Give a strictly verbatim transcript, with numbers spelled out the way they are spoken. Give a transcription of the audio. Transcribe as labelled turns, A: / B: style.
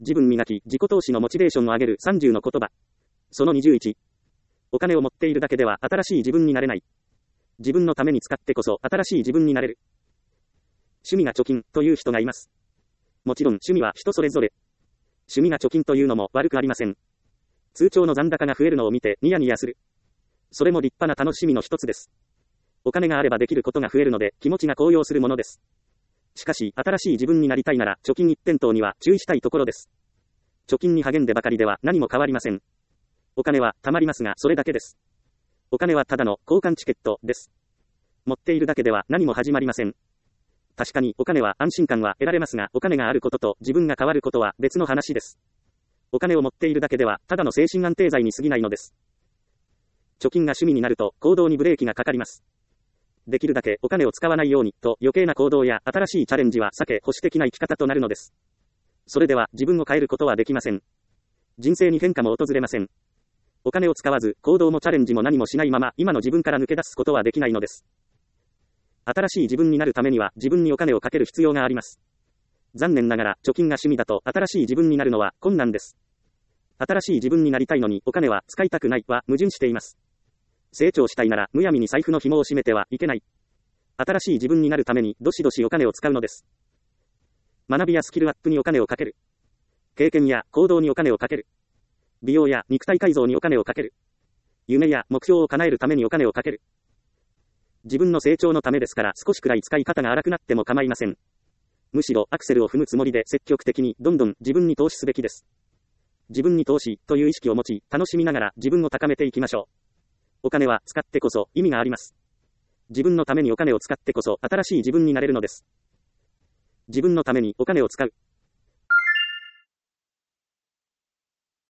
A: 自分磨き、自己投資のモチベーションを上げるさんじゅうの言葉。そのにじゅういち。お金を持っているだけでは新しい自分になれない。自分のために使ってこそ新しい自分になれる。趣味が貯金という人がいます。もちろん趣味は人それぞれ。趣味が貯金というのも悪くありません。通帳の残高が増えるのを見てニヤニヤする。それも立派な楽しみの一つです。お金があればできることが増えるので気持ちが高揚するものです。しかし新しい自分になりたいなら貯金一辺倒には注意したいところです。貯金に励んでばかりでは何も変わりません。お金は貯まりますがそれだけです。お金はただの交換チケットです。持っているだけでは何も始まりません。確かにお金は安心感は得られますが、お金があることと自分が変わることは別の話です。お金を持っているだけではただの精神安定剤に過ぎないのです。貯金が趣味になると行動にブレーキがかかります。できるだけお金を使わないようにと余計な行動や新しいチャレンジは避け保守的な生き方となるのです。それでは自分を変えることはできません。人生に変化も訪れません。お金を使わず行動もチャレンジも何もしないまま今の自分から抜け出すことはできないのです。新しい自分になるためには自分にお金をかける必要があります。残念ながら貯金が趣味だと新しい自分になるのは困難です。新しい自分になりたいのにお金は使いたくないは矛盾しています。成長したいならむやみに財布の紐を締めてはいけない。新しい自分になるためにどしどしお金を使うのです。学びやスキルアップにお金をかける。経験や行動にお金をかける。美容や肉体改造にお金をかける。夢や目標を叶えるためにお金をかける。自分の成長のためですから少しくらい使い方が荒くなっても構いません。むしろアクセルを踏むつもりで積極的にどんどん自分に投資すべきです。自分に投資という意識を持ち楽しみながら自分を高めていきましょう。お金は使ってこそ意味があります。自分のためにお金を使ってこそ新しい自分になれるのです。自分のためにお金を使う。